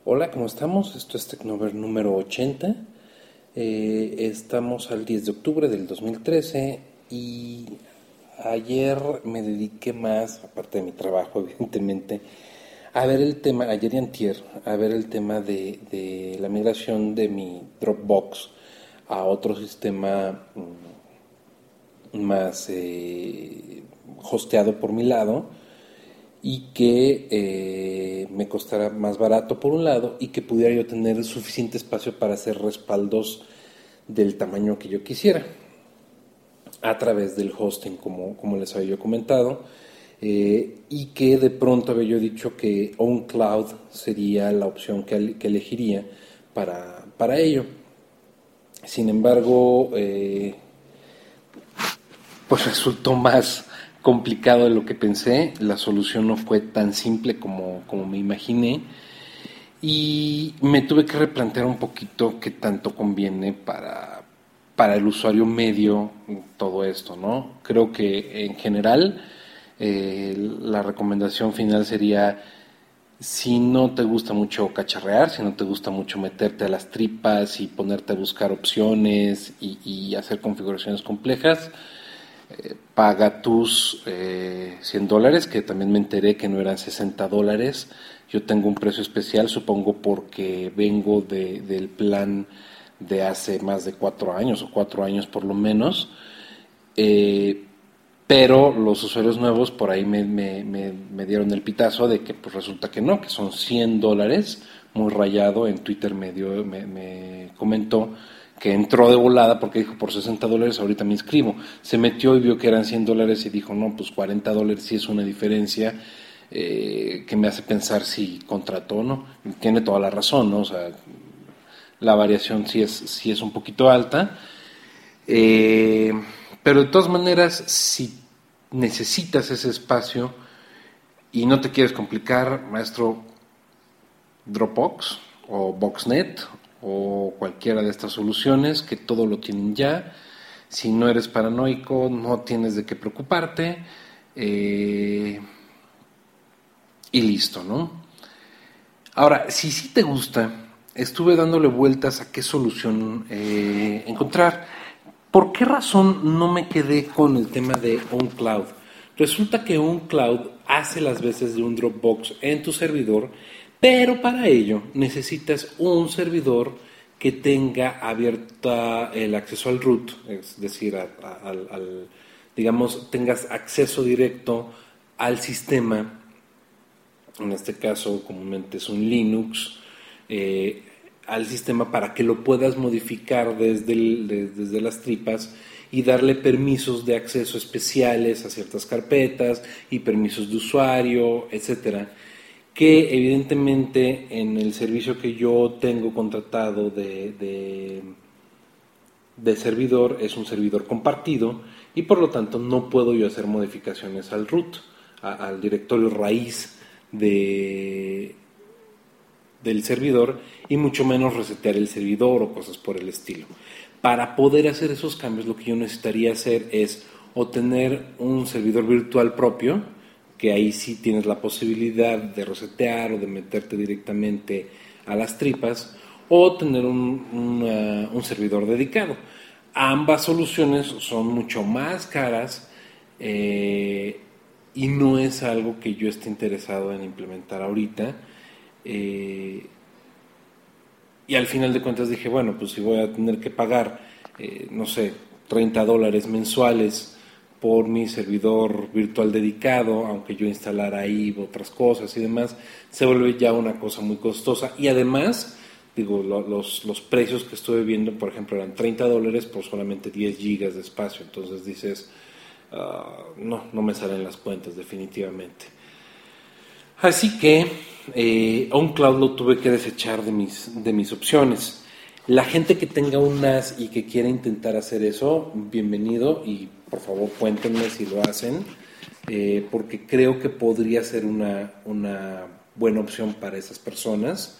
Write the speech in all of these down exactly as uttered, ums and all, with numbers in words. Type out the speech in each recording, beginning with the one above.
Hola, ¿cómo estamos? Esto es Tecnover número ochenta. Eh, estamos al diez de octubre del dos mil trece y ayer me dediqué más, aparte de mi trabajo, evidentemente, a ver el tema, ayer y antier, a ver el tema de, de la migración de mi Dropbox a otro sistema mm, más eh, hosteado por mi lado y que eh, me costara más barato por un lado y que pudiera yo tener suficiente espacio para hacer respaldos del tamaño que yo quisiera a través del hosting, como, como les había yo comentado, eh, y que de pronto había yo dicho que OnCloud sería la opción que, que elegiría para, para ello. Sin embargo, eh, pues resultó más complicado de lo que pensé. La solución no fue tan simple como, como me imaginé. Y me tuve que replantear un poquito qué tanto conviene para, para el usuario medio todo esto, ¿no? Creo que en general eh, la recomendación final sería: si no te gusta mucho cacharrear, si no te gusta mucho meterte a las tripas y ponerte a buscar opciones y, y hacer configuraciones complejas, eh, paga tus eh, cien dólares, que también me enteré que no eran sesenta dólares. Yo tengo un precio especial, supongo porque vengo de, del plan de hace más de cuatro años o cuatro años por lo menos. Eh, pero los usuarios nuevos por ahí me, me, me, me dieron el pitazo de que pues resulta que no, que son cien dólares, muy rayado. En Twitter me, dio, me, me comentó que entró de volada porque dijo: por sesenta dólares ahorita me inscribo. Se metió y vio que eran cien dólares y dijo: no, pues cuarenta dólares sí es una diferencia eh, que me hace pensar si contrató o no. Y tiene toda la razón, ¿no? O sea, la variación sí es, sí es un poquito alta. Eh, pero de todas maneras, si necesitas ese espacio y no te quieres complicar, maestro, Dropbox o Boxnet o cualquiera de estas soluciones que todo lo tienen ya. Si no eres paranoico, no tienes de qué preocuparte, eh, y listo, ¿no? Ahora, si sí te gusta, estuve dándole vueltas a qué solución eh, encontrar. ¿Por qué razón no me quedé con el tema de OnCloud? Resulta que OnCloud hace las veces de un Dropbox en tu servidor, pero para ello necesitas un servidor que tenga abierta el acceso al root, es decir, a, a, al, al, digamos, tengas acceso directo al sistema. En este caso comúnmente es un Linux, eh, al sistema, para que lo puedas modificar desde, el, de, desde las tripas y darle permisos de acceso especiales a ciertas carpetas y permisos de usuario, etcétera, que evidentemente en el servicio que yo tengo contratado de, de, de servidor es un servidor compartido y por lo tanto no puedo yo hacer modificaciones al root, a, al directorio raíz de, del servidor, y mucho menos resetear el servidor o cosas por el estilo. Para poder hacer esos cambios, lo que yo necesitaría hacer es o tener un servidor virtual propio, que ahí sí tienes la posibilidad de resetear o de meterte directamente a las tripas, o tener un, una, un servidor dedicado. Ambas soluciones son mucho más caras, eh, y no es algo que yo esté interesado en implementar ahorita. Eh, y al final de cuentas dije: bueno, pues si voy a tener que pagar, eh, no sé, treinta dólares mensuales por mi servidor virtual dedicado, aunque yo instalara ahí otras cosas y demás, se vuelve ya una cosa muy costosa. Y además, digo, lo, los, los precios que estuve viendo, por ejemplo, eran treinta dólares por solamente diez gigas de espacio. Entonces dices, uh, no, no me salen las cuentas definitivamente. Así que eh, OnCloud lo tuve que desechar de mis, de mis opciones. La gente que tenga un N A S y que quiera intentar hacer eso, bienvenido, y por favor cuéntenme si lo hacen, eh, porque creo que podría ser una, una buena opción para esas personas.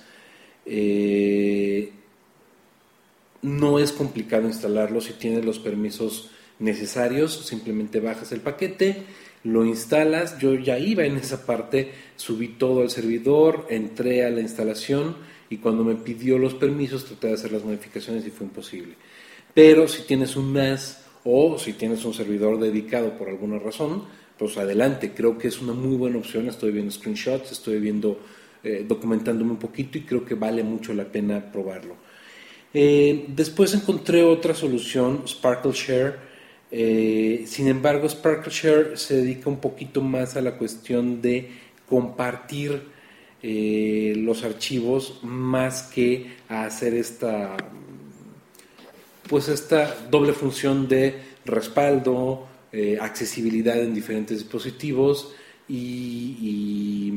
Eh, no es complicado instalarlo si tienes los permisos necesarios, simplemente bajas el paquete, lo instalas. Yo ya iba en esa parte, subí todo al servidor, entré a la instalación y cuando me pidió los permisos traté de hacer las modificaciones y fue imposible. Pero si tienes un N A S o si tienes un servidor dedicado por alguna razón, pues adelante, creo que es una muy buena opción. Estoy viendo screenshots, estoy viendo, eh, documentándome un poquito y creo que vale mucho la pena probarlo. Eh, después encontré otra solución, SparkleShare. Eh, sin embargo, SparkleShare se dedica un poquito más a la cuestión de compartir eh, los archivos más que a hacer esta, pues esta doble función de respaldo, eh, accesibilidad en diferentes dispositivos y, y,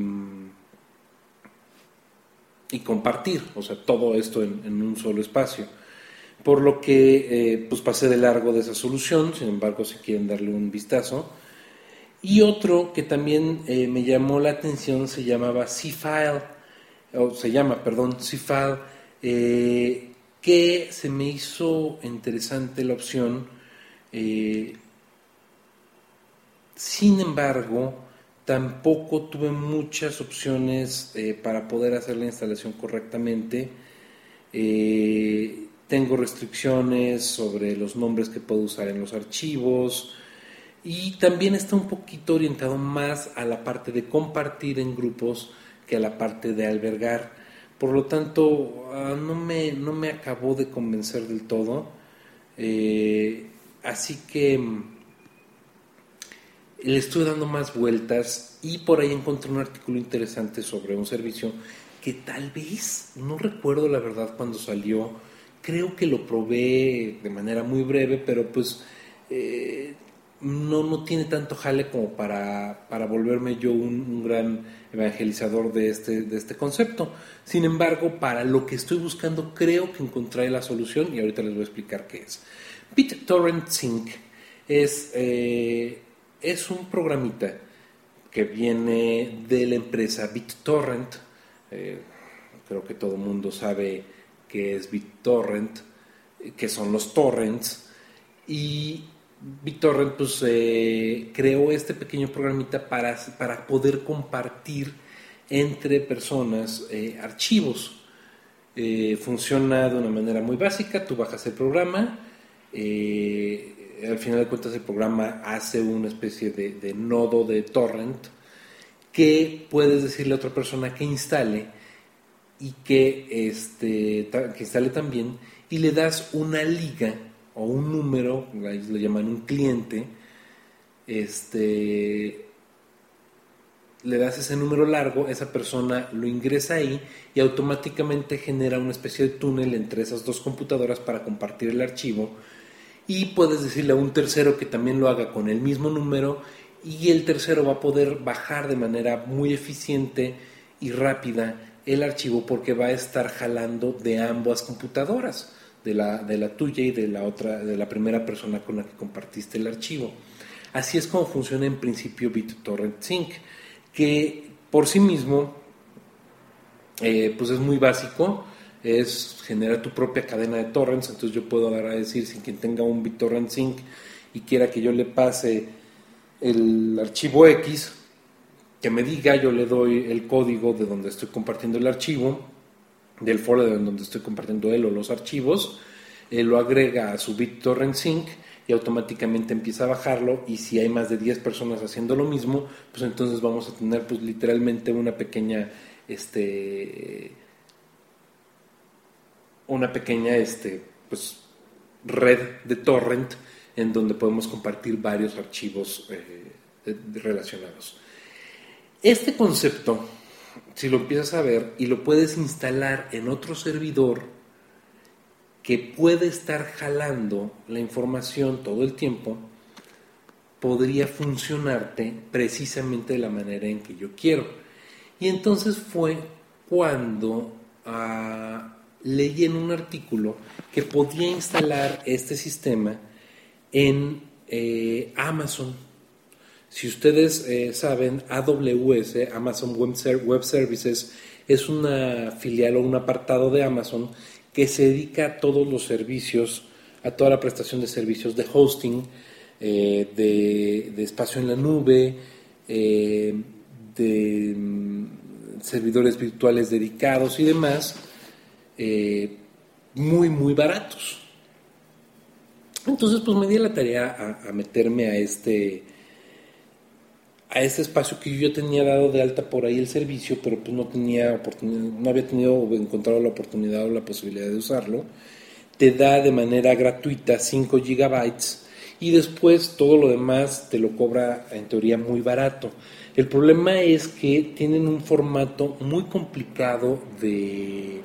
y compartir, o sea, todo esto en, en un solo espacio. Por lo que eh, pues pasé de largo de esa solución. Sin embargo, si quieren darle un vistazo. Y otro que también eh, me llamó la atención se llamaba Seafile, o se llama, perdón, Seafile, eh, que se me hizo interesante la opción. Eh, sin embargo, tampoco tuve muchas opciones eh, para poder hacer la instalación correctamente. Eh, tengo restricciones sobre los nombres que puedo usar en los archivos y también está un poquito orientado más a la parte de compartir en grupos que a la parte de albergar. Por lo tanto, uh, no, me, no me acabó de convencer del todo. Eh, así que le estoy dando más vueltas y por ahí encontré un artículo interesante sobre un servicio que tal vez, no recuerdo la verdad cuando salió, creo que lo probé de manera muy breve, pero pues eh, no, no tiene tanto jale como para, para volverme yo un, un gran evangelizador de este, de este concepto. Sin embargo, para lo que estoy buscando, creo que encontré la solución y ahorita les voy a explicar qué es. BitTorrent Sync es, eh, es un programita que viene de la empresa BitTorrent. Eh, creo que todo el mundo sabe qué es BitTorrent, que son los torrents, y BitTorrent pues eh, creó este pequeño programita para, para poder compartir entre personas eh, archivos. Eh, funciona de una manera muy básica. Tú bajas el programa, eh, al final de cuentas el programa hace una especie de, de nodo de torrent que puedes decirle a otra persona que instale y que, este, que instale también, y le das una liga o un número, ahí lo llaman un cliente, este, le das ese número largo, esa persona lo ingresa ahí y automáticamente genera una especie de túnel entre esas dos computadoras para compartir el archivo, y puedes decirle a un tercero que también lo haga con el mismo número y el tercero va a poder bajar de manera muy eficiente y rápida el archivo porque va a estar jalando de ambas computadoras, de la, de la tuya y de la otra, de la primera persona con la que compartiste el archivo. Así es como funciona en principio BitTorrent Sync, que por sí mismo eh, pues es muy básico, es generar tu propia cadena de torrents. Entonces yo puedo dar a decir, si quien tenga un BitTorrent Sync y quiera que yo le pase el archivo X, que me diga, yo le doy el código de donde estoy compartiendo el archivo, del folder donde estoy compartiendo él o los archivos, él lo agrega a su BitTorrent Sync y automáticamente empieza a bajarlo, y si hay más de diez personas haciendo lo mismo, pues entonces vamos a tener pues literalmente una pequeña este una pequeña este pues red de torrent en donde podemos compartir varios archivos eh, relacionados. Este concepto, si lo empiezas a ver y lo puedes instalar en otro servidor que puede estar jalando la información todo el tiempo, podría funcionarte precisamente de la manera en que yo quiero. Y entonces fue cuando uh, leí en un artículo que podía instalar este sistema en eh, Amazon. Si ustedes eh, saben, A W S, Amazon Web Services, es una filial o un apartado de Amazon que se dedica a todos los servicios a toda la prestación de servicios de hosting, eh, de, de espacio en la nube, eh, de mm, servidores virtuales dedicados y demás, eh, muy, muy baratos. Entonces, pues me di la tarea a, a meterme a este, a este espacio que yo ya tenía dado de alta por ahí el servicio, pero pues no tenía oportunidad, no había tenido o encontrado la oportunidad o la posibilidad de usarlo. Te da de manera gratuita cinco gigabytes y después todo lo demás te lo cobra en teoría muy barato. El problema es que tienen un formato muy complicado de,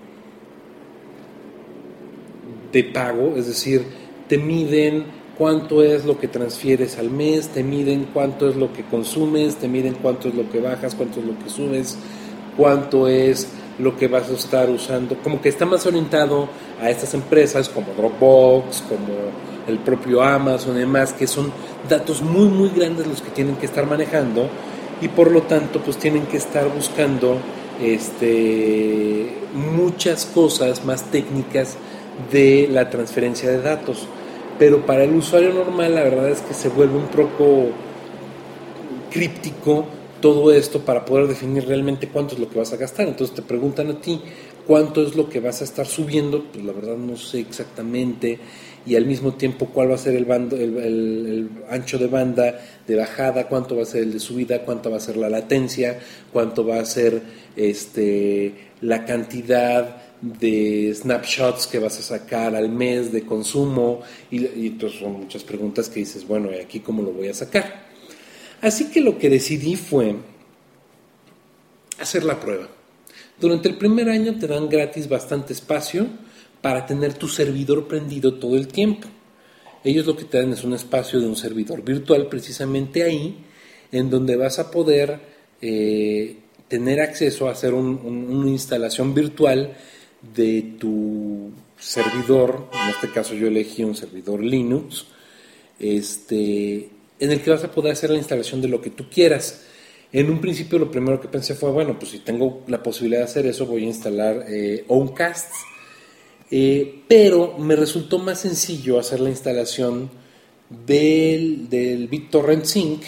de pago, es decir, te miden cuánto es lo que transfieres al mes, te miden cuánto es lo que consumes, te miden cuánto es lo que bajas, cuánto es lo que subes, cuánto es lo que vas a estar usando, como que está más orientado a estas empresas como Dropbox, como el propio Amazon y demás, que son datos muy muy grandes los que tienen que estar manejando y por lo tanto pues tienen que estar buscando este, muchas cosas más técnicas de la transferencia de datos. Pero para el usuario normal la verdad es que se vuelve un poco críptico todo esto para poder definir realmente cuánto es lo que vas a gastar. Entonces te preguntan a ti cuánto es lo que vas a estar subiendo, pues la verdad no sé exactamente, y al mismo tiempo cuál va a ser el, bando, el, el, el ancho de banda de bajada, cuánto va a ser el de subida, cuánto va a ser la latencia, cuánto va a ser este, la cantidad de snapshots que vas a sacar al mes de consumo, y, y entonces son muchas preguntas que dices, bueno, ¿y aquí cómo lo voy a sacar? Así que lo que decidí fue hacer la prueba. Durante el primer año te dan gratis bastante espacio para tener tu servidor prendido todo el tiempo. Ellos lo que te dan es un espacio de un servidor virtual precisamente ahí, en donde vas a poder eh, tener acceso a hacer un, un, una instalación virtual de tu servidor. En este caso yo elegí un servidor Linux, este, en el que vas a poder hacer la instalación de lo que tú quieras. En un principio lo primero que pensé fue, bueno, pues si tengo la posibilidad de hacer eso, voy a instalar eh, Owncast. Eh, pero me resultó más sencillo hacer la instalación del, del BitTorrent Sync.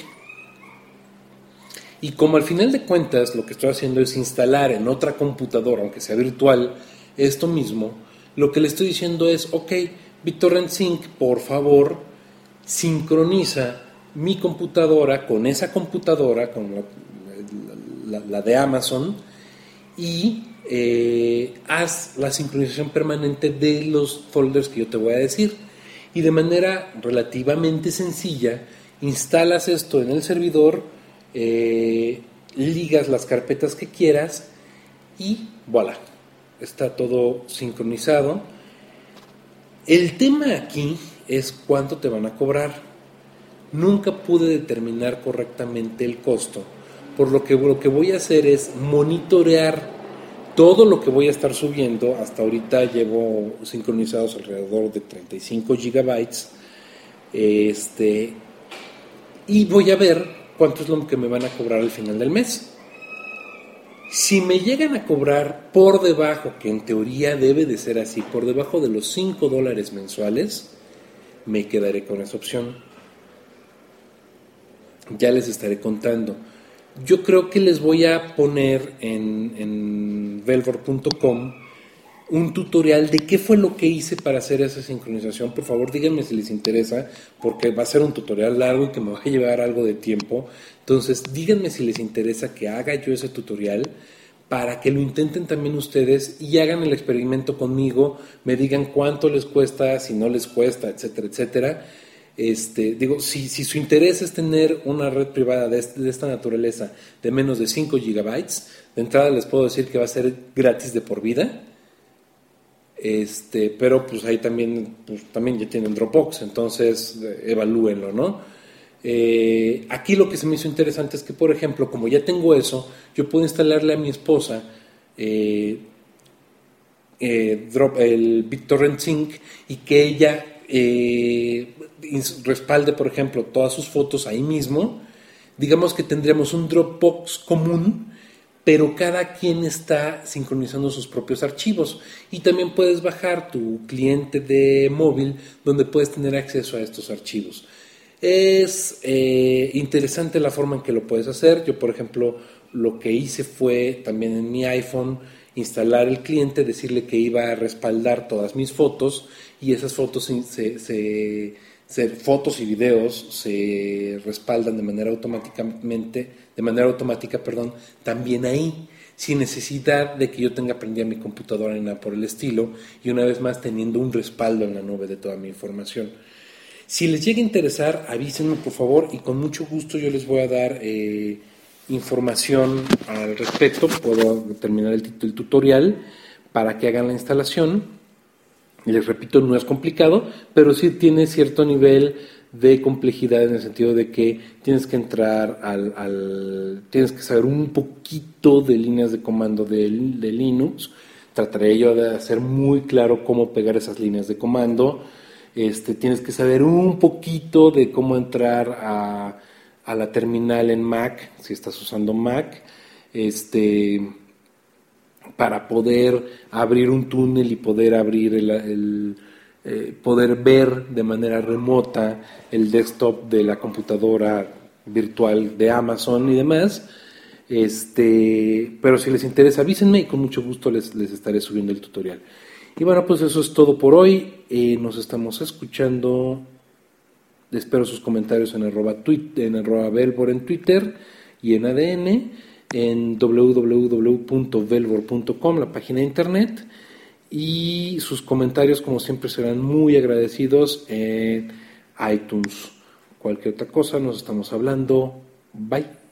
Y como al final de cuentas lo que estoy haciendo es instalar en otra computadora, aunque sea virtual, esto mismo, lo que le estoy diciendo es, ok, BitTorrent Sync, por favor, sincroniza mi computadora con esa computadora, con la, la, la de Amazon, y eh, haz la sincronización permanente de los folders que yo te voy a decir. Y de manera relativamente sencilla, instalas esto en el servidor, eh, ligas las carpetas que quieras y voilà, está todo sincronizado. El tema aquí es cuánto te van a cobrar. Nunca pude determinar correctamente el costo, por lo que lo que voy a hacer es monitorear todo lo que voy a estar subiendo. Hasta ahorita llevo sincronizados alrededor de treinta y cinco gigabytes, este, y voy a ver cuánto es lo que me van a cobrar al final del mes. Si me llegan a cobrar por debajo, que en teoría debe de ser así, por debajo de los cinco dólares mensuales, me quedaré con esa opción. Ya les estaré contando. Yo creo que les voy a poner en, en velvor punto com un tutorial de qué fue lo que hice para hacer esa sincronización. Por favor, díganme si les interesa, porque va a ser un tutorial largo y que me va a llevar algo de tiempo. Entonces, díganme si les interesa que haga yo ese tutorial para que lo intenten también ustedes y hagan el experimento conmigo, me digan cuánto les cuesta, si no les cuesta, etcétera, etcétera. Este, digo, si, si su interés es tener una red privada de, este, de esta naturaleza de menos de cinco gigabytes, de entrada les puedo decir que va a ser gratis de por vida. Este, pero pues ahí también, pues, también ya tienen Dropbox, entonces eh, evalúenlo, ¿no? Eh, aquí lo que se me hizo interesante es que, por ejemplo, como ya tengo eso, yo puedo instalarle a mi esposa eh, eh, drop, el BitTorrent Sync y que ella eh, respalde, por ejemplo, todas sus fotos ahí mismo. Digamos que tendríamos un Dropbox común, pero cada quien está sincronizando sus propios archivos. Y también puedes bajar tu cliente de móvil donde puedes tener acceso a estos archivos. Es eh, interesante la forma en que lo puedes hacer. Yo, por ejemplo, lo que hice fue también en mi iPhone instalar el cliente, decirle que iba a respaldar todas mis fotos, y esas fotos se, se, se, se fotos y videos se respaldan de manera automáticamente, de manera automática, perdón, también ahí, sin necesidad de que yo tenga prendida mi computadora ni nada por el estilo, y una vez más teniendo un respaldo en la nube de toda mi información. Si les llega a interesar, avísenme por favor, y con mucho gusto yo les voy a dar eh, información al respecto. Puedo terminar el, el tutorial para que hagan la instalación. Les repito, no es complicado, pero sí tiene cierto nivel de complejidad en el sentido de que tienes que entrar al, al tienes que saber un poquito de líneas de comando de, de Linux. Trataré yo de hacer muy claro cómo pegar esas líneas de comando. Este, tienes que saber un poquito de cómo entrar a, a la terminal en Mac, si estás usando Mac, este, para poder abrir un túnel y poder abrir el, el eh, poder ver de manera remota el desktop de la computadora virtual de Amazon y demás. Este, pero si les interesa, avísenme y con mucho gusto les, les estaré subiendo el tutorial. Y bueno, pues eso es todo por hoy. Eh, nos estamos escuchando. Espero sus comentarios en arroba, tweet, en arroba Velvor en Twitter y en A D N, en doble u doble u doble u punto velvor punto com, la página de internet. Y sus comentarios, como siempre, serán muy agradecidos en iTunes. Cualquier otra cosa, nos estamos hablando. Bye.